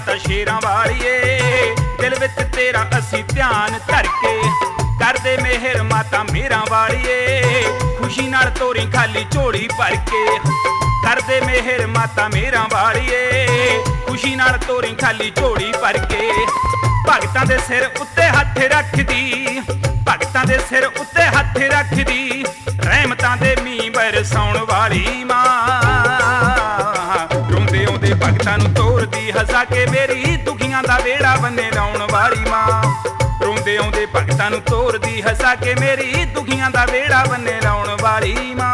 ਮਾਤਾ ਸ਼ੇਰਾਂ ਵਾਲੀਏ, ਦਿਲ ਵਿੱਚ ਤੇਰਾ ਅਸੀਂ ਧਿਆਨ ਧਰ ਕੇ ਕਰਦੇ ਮਿਹਰ ਮਾਤਾ ਮੇਰਾਂ ਵਾਲੀਏ, ਖੁਸ਼ੀ ਨਾਲ ਤੋਰੀ ਖਾਲੀ ਝੋਲੀ ਭਰ ਕੇ ਕਰਦੇ ਮਿਹਰ ਮਾਤਾ ਮੇਰਾਂ ਵਾਲੀਏ, ਖੁਸ਼ੀ ਨਾਲ ਤੋਰੀ ਖਾਲੀ ਝੋਲੀ ਭਰ ਕੇ। ਭਗਤਾਂ ਦੇ ਸਿਰ ਉੱਤੇ ਹੱਥ ਰੱਖਦੀ, ਭਗਤਾਂ ਦੇ ਸਿਰ ਉੱਤੇ ਹੱਥ ਰੱਖਦੀ, ਰਹਿਮਤਾਂ ਦੇ ਮੀਂਹ ਬਰਸਾਉਣ ਵਾਲੀ ਮਾਂ। ਰੋਂਦੇ ਆਉਂਦੇ ਭਗਤਾਂ ਨੂੰ ਤੋਰਦੀ, ਹੱਸਾ ਕੇ ਮੇਰੀ ਦੁਖੀਆਂ ਦਾ ਵਿਹੜਾ ਬੰਨੇ ਲਾਉਣ ਵਾਲੀ ਮਾਂ। ਰੋਂਦੇ ਆਉਂਦੇ ਭਗਤਾਂ ਨੂੰ ਤੋਰਦੀ, ਹੱਸਾ ਕੇ ਮੇਰੀ ਦੁਖੀਆਂ ਦਾ ਵਿਹੜਾ ਬੰਨੇ ਲਾਉਣ ਵਾਲੀ ਮਾਂ।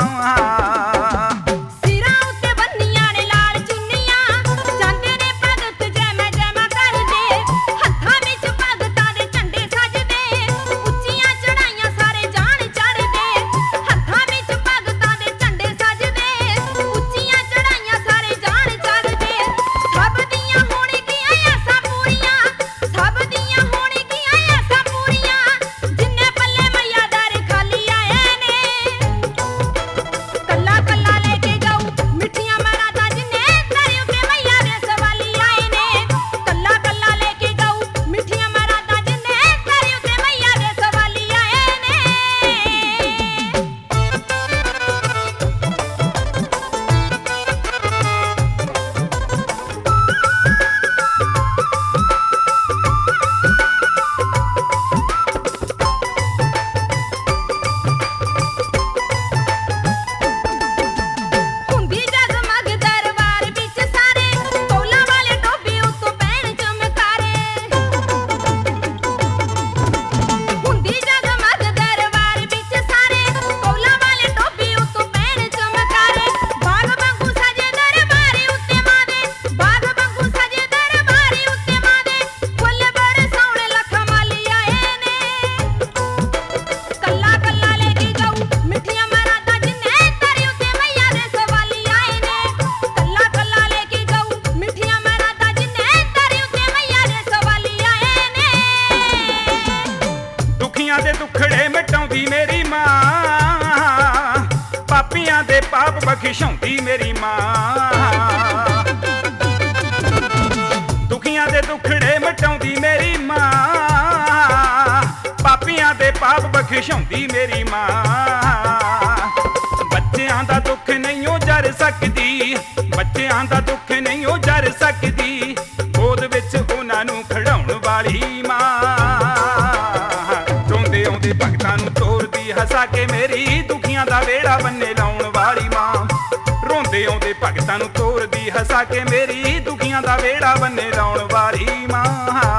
ਮੇਰੀ ਮਾਂ ਪਾਪੀਆਂ ਦੇ ਪਾਪ ਬਖਸ਼ਾਉਂਦੀ ਮੇਰੀ ਮਾਂ, ਦੁਖੀਆਂ ਦੇ ਦੁਖੜੇ ਮਿਟਾਉਂਦੀ ਮੇਰੀ ਮਾਂ, ਪਾਪੀਆਂ ਦੇ ਪਾਪ ਬਖਸ਼ਾਉਂਦੀ ਮੇਰੀ ਮਾਂ। ਬੱਚਿਆਂ ਦਾ ਦੁੱਖ ਨਹੀਂ ਉਹ ਜਰ ਸਕਦੀ, ਬੱਚਿਆਂ ਦਾ ਦੁੱਖ ਨਹੀਂ ਉਹ ਜਰ ਸਕਦੀ, ਗੋਦ ਵਿੱਚ ਉਹਨਾਂ ਨੂੰ ਖੜਾਉਣ ਵਾਲੀ ਮਾਂ। ਰੋਂਦੇ ਆਉਂਦੇ ਭਗਤਾਂ ਨੂੰ ਤੋਰਦੀ, ਹੱਸਾ ਕੇ ਮੇਰੀ ਦੁਖੀਆਂ ਦਾ ਵਿਹੜਾ ਬੰਨੇ ਲਾਉਣ ਵਾਲੀ ਮਾਂ। ਰੋਂਦੇ ਆਉਂਦੇ ਭਗਤਾਂ ਨੂੰ ਤੋਰਦੀ, ਹੱਸਾ ਕੇ ਮੇਰੀ ਦੁਖੀਆਂ ਦਾ ਵਿਹੜਾ ਬੰਨੇ ਲਾਉਣ ਵਾਲੀ ਮਾਂ।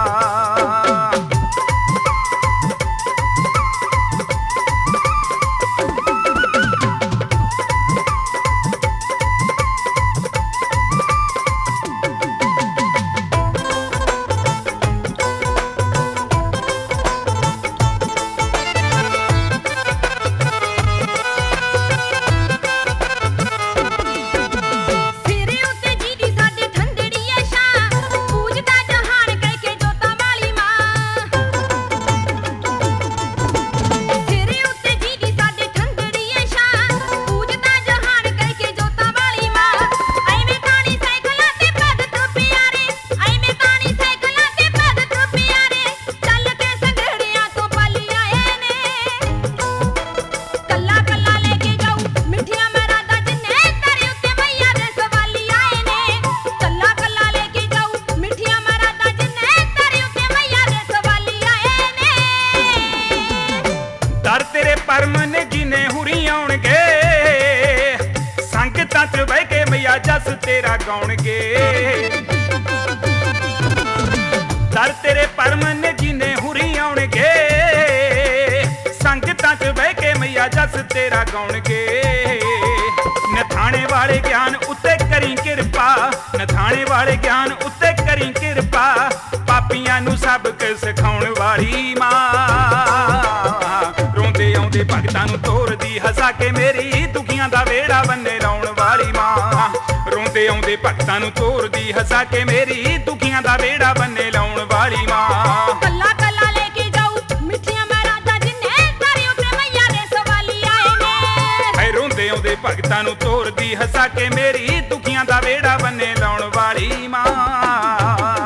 ਪਰਮਨ ਜਿਨੇ ਹੁਰੀ ਆਉਣਗੇ, ਸੰਗਤਾਂ ਚ ਬਹਿ ਕੇ ਮਈਆ ਜਸ ਤੇਰਾ ਗਾਉਣਗੇ। ਦਰ ਤੇਰੇ ਪਰਮਨ ਜਿਨੇ ਹੁਰੀ ਆਉਣਗੇ, ਸੰਗਤਾਂ ਚ ਬਹਿ ਕੇ ਮਈਆ ਜਸ ਤੇਰਾ ਗਾਉਣਗੇ। ਨਥਾਣੇ ਵਾਲੇ ਗਿਆਨ ਉੱਤੇ ਕਰੀ ਕਿਰਪਾ, ਨਥਾਣੇ ਵਾਲੇ ਗਿਆਨ ਉੱਤੇ ਕਰੀ ਕਿਰਪਾ, ਪਾਪੀਆਂ ਨੂੰ ਸਬਕ ਸਿਖਾਉਣ ਵਾਲੀ ਮਾਂ। ਰੋਂਦੇ ਆਉਂਦੇ ਭਗਤਾਂ ਨੂੰ ਤੋਰਦੀ, ਹੱਸਾ ਕੇ ਮੇਰੀ ਦੁਖੀਆਂ ਦਾ ਵਿਹੜਾ ਬੰਨੇ ਲਾਉਣ ਵਾਲੀ ਮਾਂ। ਰੋਂਦੇ ਆਉਂਦੇ ਭਗਤਾਂ ਨੂੰ ਤੋਰਦੀ, ਹੱਸਾ ਕੇ ਮੇਰੀ ਦੁਖੀਆਂ ਦਾ ਵਿਹੜਾ ਬੰਨੇ ਲਾਉਣ ਵਾਲੀ ਮਾਂ। ਕੱਲਾ ਕੱਲਾ ਲੈ ਕੇ ਜਾਊ ਮਿੱਠੀਆਂ ਮਰਾਦਾਂ ਜਿੰਨੇ ਤਾਰੇ ਉੱਤੇ ਮਈਆ ਦੇ ਸਵਾਲੀ ਆਏ ਨੇ। ਹਾਏ ਰੋਂਦੇ ਆਉਂਦੇ ਭਗਤਾਂ ਨੂੰ ਤੋਰਦੀ, ਹੱਸਾ ਕੇ ਮੇਰੀ ਦੁਖੀਆਂ ਦਾ ਵਿਹੜਾ ਬੰਨੇ ਲਾਉਣ ਵਾਲੀ ਮਾਂ।